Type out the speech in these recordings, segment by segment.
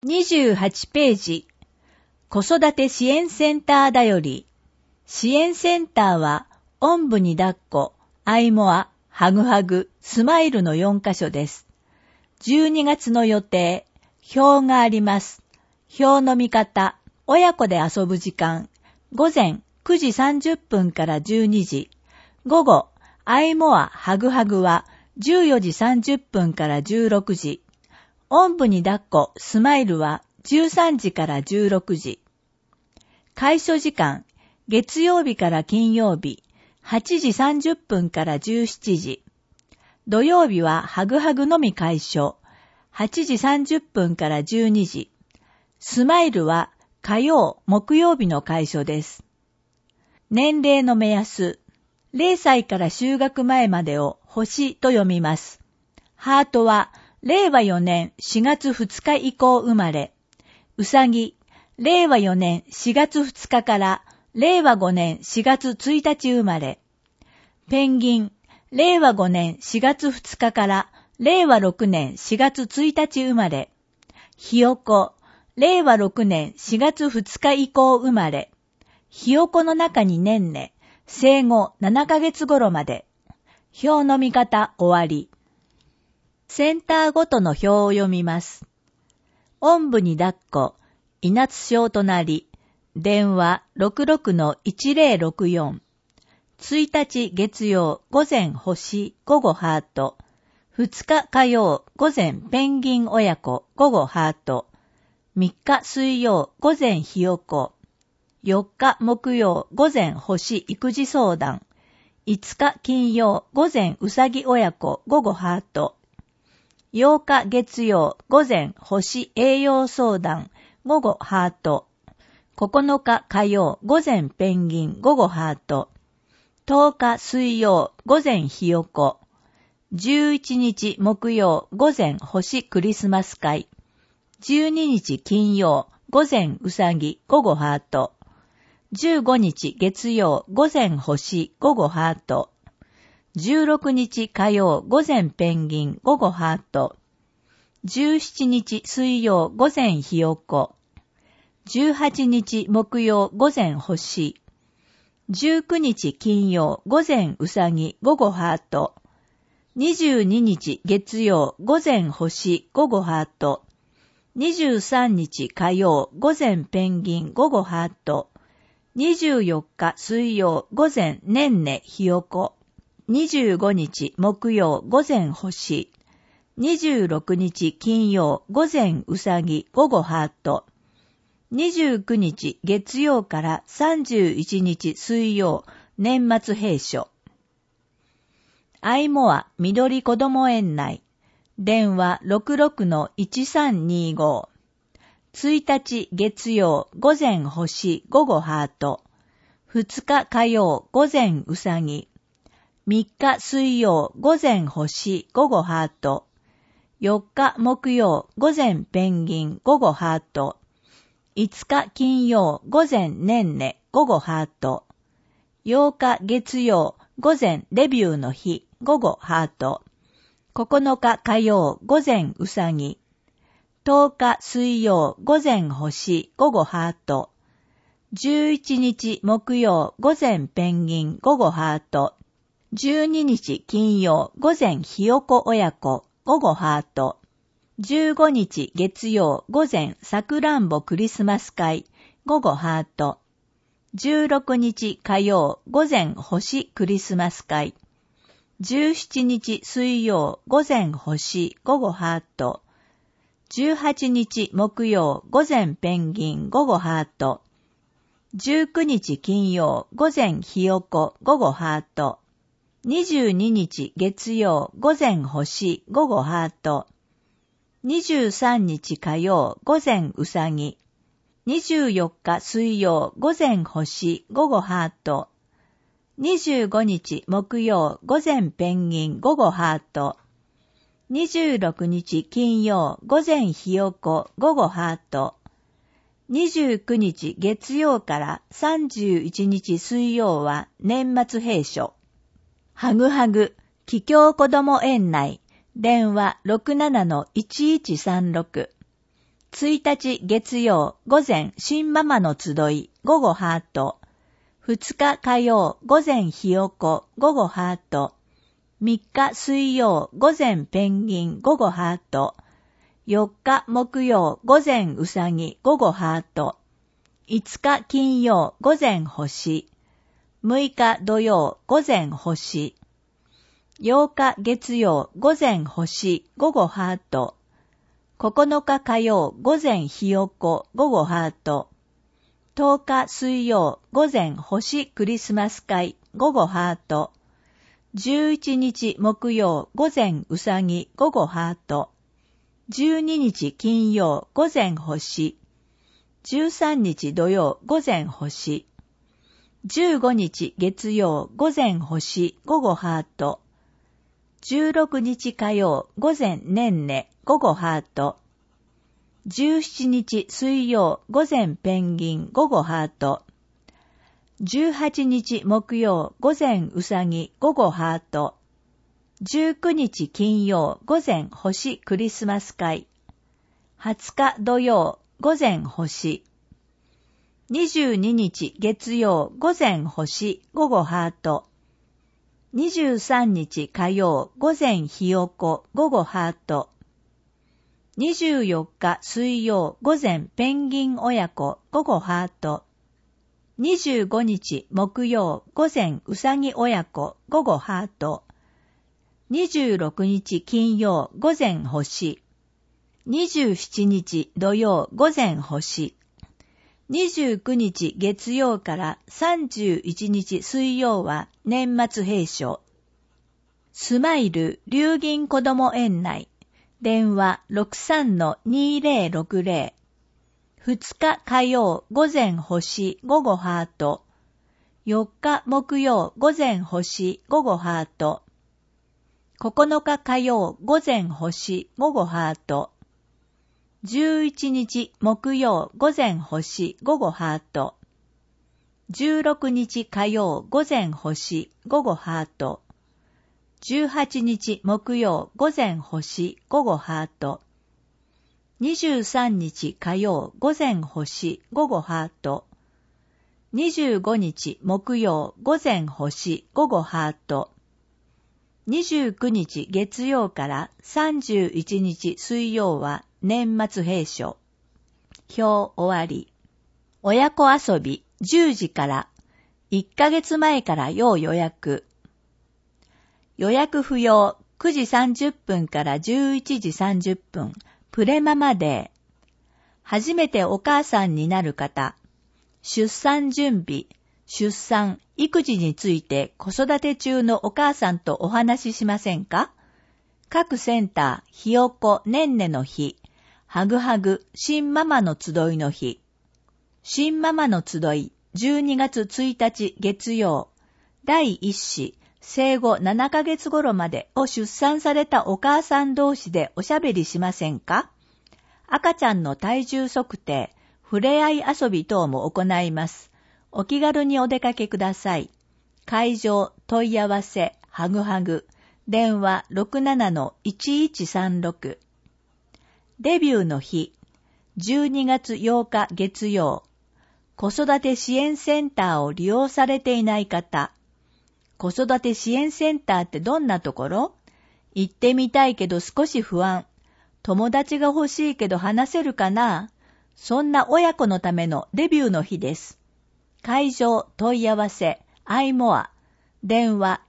28ページ、子育て支援センターだより。支援センターは、おんぶに抱っこ、アイモア、ハグハグ、スマイルの4カ所です。12月の予定、表があります。表の見方、親子で遊ぶ時間、午前9時30分から12時、午後、アイモア、ハグハグは14時30分から16時、おんぶに抱っこ、スマイルは13時から16時。開所時間、月曜日から金曜日、8時30分から17時。土曜日はハグハグのみ開所、8時30分から12時。スマイルは火曜、木曜日の開所です。年齢の目安、0歳から就学前までを星と読みます。ハートは令和4年4月2日以降生まれ。うさぎ、令和4年4月2日から令和5年4月1日生まれ。ペンギン、令和5年4月2日から令和6年4月1日生まれ。ひよこ、令和6年4月2日以降生まれ。ひよこの中に年々、生後7ヶ月頃まで。表の見方終わり。センターごとの表を読みます。おんぶに抱っこ、稲津小隣、電話 66-1064。1日月曜午前星午後ハート。2日火曜午前ペンギン親子午後ハート。3日水曜午前ひよこ。4日木曜午前星育児相談。5日金曜午前うさぎ親子午後ハート。8日月曜午前星栄養相談午後ハート。9日火曜午前ペンギン午後ハート。10日水曜午前ひよこ。11日木曜午前星クリスマス会。12日金曜午前うさぎ午後ハート。15日月曜午前星午後ハート。16日火曜午前ペンギン午後ハート。17日水曜午前ひよこ。18日木曜午前星。19日金曜午前うさぎ午後ハート。22日月曜午前星午後ハート。23日火曜午前ペンギン午後ハート。24日水曜午前ねんねひよこ。25日木曜午前星。26日金曜午前うさぎ午後ハート。29日月曜から31日水曜年末閉所。アイモア緑子ども園内。電話 66-1325。1日月曜午前星午後ハート。2日火曜午前うさぎ。3日水曜午前星午後ハート。4日木曜午前ペンギン午後ハート。5日金曜午前ねんね午後ハート。8日月曜午前デビューの日午後ハート。9日火曜午前うさぎ。10日水曜午前星午後ハート。11日木曜午前ペンギン午後ハート。12日金曜午前ひよこ親子午後ハート。15日月曜午前さくらんぼクリスマス会午後ハート。16日火曜午前星クリスマス会。17日水曜午前星午後ハート。18日木曜午前ペンギン午後ハート。19日金曜午前ひよこ午後ハート。22日月曜午前星午後ハート。23日火曜午前うさぎ。24日水曜午前星午後ハート。25日木曜午前ペンギン午後ハート。26日金曜午前ひよこ午後ハート。29日月曜から31日水曜は年末閉所。ハグハグ、帰郷子ども園内、電話 67-1136。 1日月曜午前新ママの集い午後ハート。2日火曜午前ひよこ午後ハート。3日水曜午前ペンギン午後ハート。4日木曜午前うさぎ午後ハート。5日金曜午前星。6日土曜午前星。8日月曜午前星午後ハート。9日火曜午前ひよこ午後ハート。10日水曜午前星クリスマス会午後ハート。11日木曜午前うさぎ午後ハート。12日金曜午前星。13日土曜午前星。15日月曜午前星午後ハート。16日火曜午前ねんね午後ハート。17日水曜午前ペンギン午後ハート。18日木曜午前うさぎ午後ハート。19日金曜午前星クリスマス会。20日土曜午前星。22日月曜午前星午後ハート。23日火曜午前ひよこ午後ハート。24日水曜午前ペンギン親子午後ハート。25日木曜午前うさぎ親子午後ハート。26日金曜午前星。27日土曜午前星。29日月曜から31日水曜は年末閉所。スマイル龍銀子ども園内。電話 63-2060。2日火曜午前星午後ハート。4日木曜午前星午後ハート。9日火曜午前星午後ハート。11日木曜午前星午後ハート。16日火曜午前星午後ハート。18日木曜午前星午後ハート。23日火曜午前星午後ハート。25日木曜午前星午後ハート。29日月曜から31日水曜は年末閉所。表終わり。親子遊び10時から1ヶ月前から要予約。予約不要9時30分から11時30分。プレママデー。初めてお母さんになる方。出産準備、出産、育児について子育て中のお母さんとお話ししませんか？各センター、ひよこ、ねんねの日。はぐはぐ、新ママの集いの日。新ママの集い、12月1日月曜。第一子、生後7ヶ月頃までを出産されたお母さん同士でおしゃべりしませんか？赤ちゃんの体重測定、触れ合い遊び等も行います。お気軽にお出かけください。会場、問い合わせ、はぐはぐ。電話 67-1136。デビューの日、12月8日月曜。子育て支援センターを利用されていない方。子育て支援センターってどんなところ？行ってみたいけど少し不安。友達が欲しいけど話せるかな？そんな親子のためのデビューの日です。会場、問い合わせ、アイモア。電話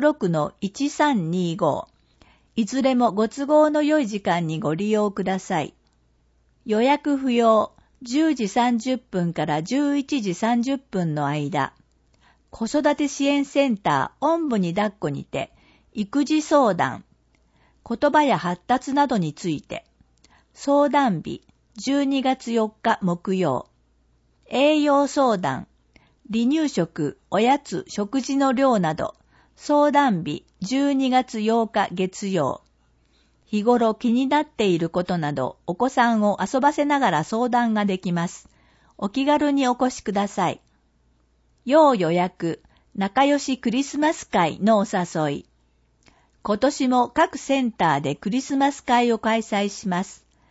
66-1325。いずれもご都合の良い時間にご利用ください。予約不要、10時30分から11時30分の間。子育て支援センターおんぶに抱っこにて、育児相談、言葉や発達などについて、相談日、12月4日木曜、栄養相談、離乳食、おやつ、食事の量など、相談日、12月8日月曜、日頃気になっていることなど、お子さんを遊ばせながら相談ができます。お気軽にお越しください。要予約、仲良しクリスマス会のお誘い。今年も各センターでクリスマス会を開催します。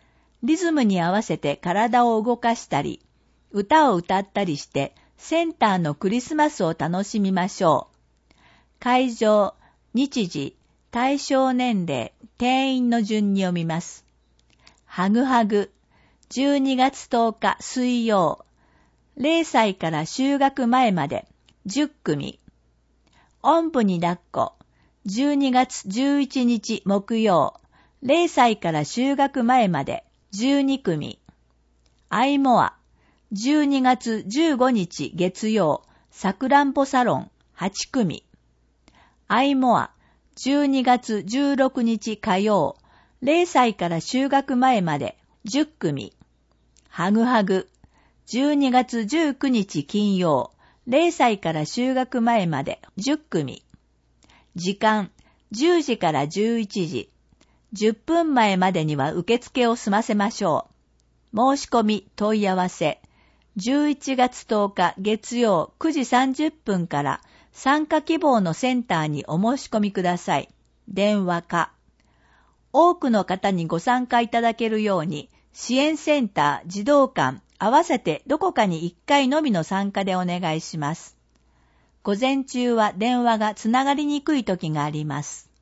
リズムに合わせて体を動かしたり、歌を歌ったりして、センターのクリスマスを楽しみましょう。会場、日時、対象年齢、定員の順に読みます。ハグハグ、12月10日水曜、0歳から就学前まで10組。おんぶに抱っこ、12月11日木曜、0歳から就学前まで12組。アイモア、12月15日月曜、さくらんぼサロン8組。アイモア、12月16日火曜、0歳から就学前まで10組。ハグハグ、12月19日金曜、0歳から就学前まで10組。時間、10時から11時。10分前までには受付を済ませましょう。申し込み、問い合わせ。11月10日月曜9時30分から参加希望のセンターにお申し込みください。電話か。多くの方にご参加いただけるように、支援センター、児童館、合わせてどこかに1回のみの参加でお願いします。午前中は電話がつながりにくい時があります。